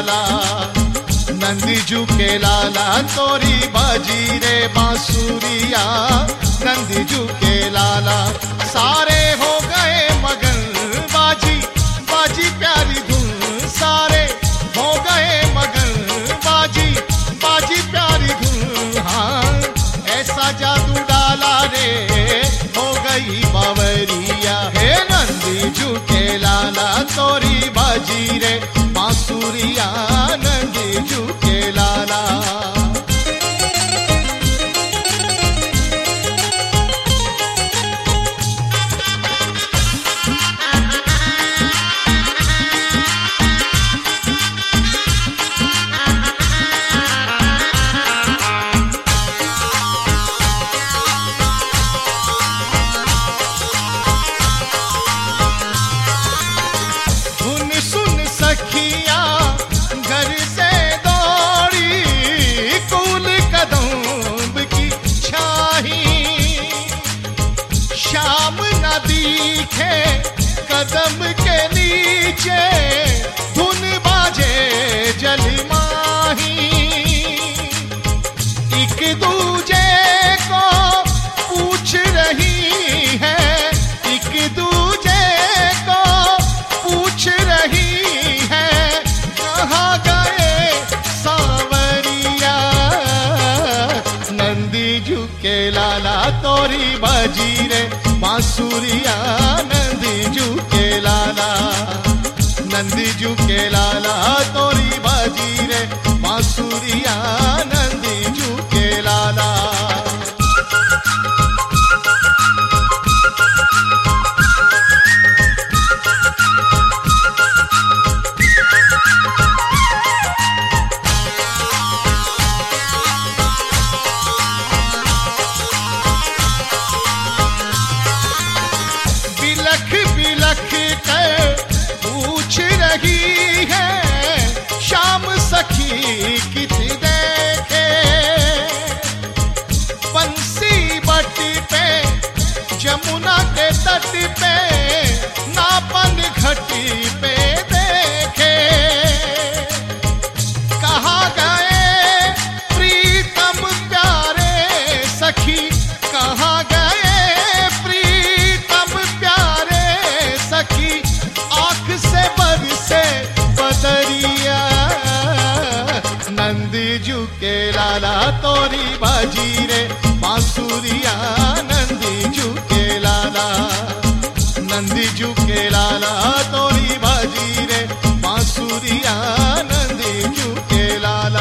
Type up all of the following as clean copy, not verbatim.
लाला, नंदीजू के लाला तोरी बाजी रे बांसुरिया, नंदीजू के लाला। सारे हो गए मगन बाजी, बाजी प्यारी धुन, सारे हो गए मगन बाजी, बाजी प्यारी धुन। हाँ ऐसा जादू डाला रे हो गई बावरिया, हे नंदीजू के लाला तोरी बाजी रे बांसुरिया, नंदीजू के लाला। घर से दौड़ी कुल कदम की छाही, शाम न दिखे कदम के नीचे, धुन बाजे जलमाही। एक दूजे को पूछ रही है, एक दूजे को पूछ रही है, कहाँ गए सांवरिया, नंदीजू के लाला तोरी बाजी रे बांसुरिया, नंदीजू के लाला, नंदीजू के लाला तोरी बाजी रे बांसुरिया, नंदीजू के लाला। बिलख बिलख कर पूछ रही है, शाम सखी कित देखे, बंसी बट पे जमुना के तट पे, नापन घटी पे देखे। कहाँ गए प्रीतम प्यारे सखी, कहाँ गए प्रीतम प्यारे सखी, आँख से बरसे बदरिया, नंदीजू के लाला तोरी बाजी रे बांसुरिया, नंदीजू के लाला, नंदीजू के लाला तोरी बाजी रे बांसुरिया, नंदीजू के लाला।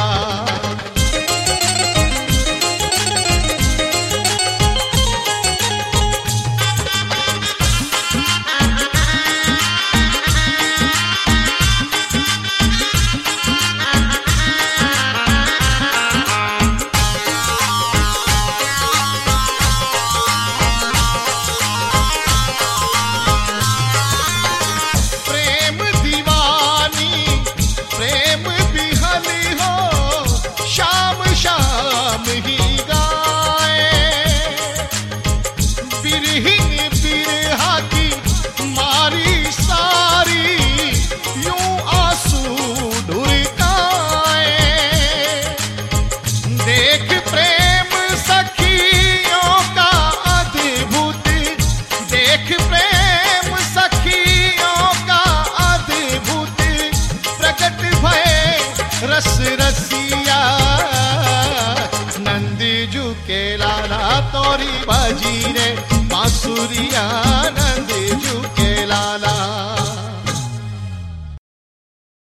प्रेम दीवानी प्रेम बिहली हो, शाम शाम ही गाए, बिरहिन बिरहा की मारी सारी, यूं आंसू ढुरकाए। देख प्रेम सखियों का अद्भुत, देख प्रेम सखियों का अद्भुत, प्रकट भय रस रसिया, नंदीजू के लाला तोरी बाजी रे बांसुरिया,